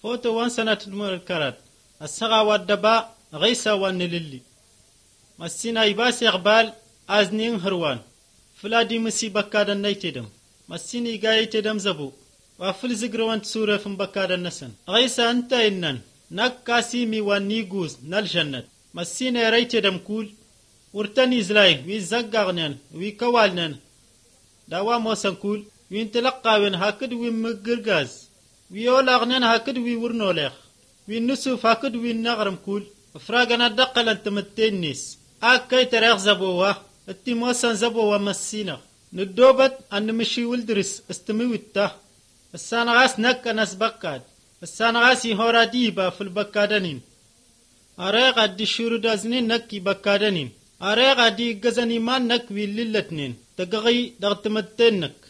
فوتو وان سنة تدمر الكرات السغا والدباء غيسا وانللي مسينا يباس يغبال أزنين هروان فلادي مسي بكادا نيتدم مسيني غايتدم زبو وافل زقروان تسورة فن بكادا نسن غيسا انت إنن نكاسيمي وانيقوز نالجنة مسينا ريتدم كول ورتني زلاي ويزقغنن ويكوالنن داوا موسن كول وينتلقاوين هاكد ويمقرقاز ويولاغنن هاكد ويورنوليخ وينسوف هاكد وينغرم كول فراغنا دقل انت متنيس كي تريخ زبوه اتي موسن زبوه مسينا ندوبت ان مشي ولدرس استمويته السانغاس نك ناس بكاد السانغاس يهورا ديبا في البكادنين أريغا دي شوردازنين نكي بكادنين أريغا دي غزاني ما نك ويللتنين تقغي دغتمتنك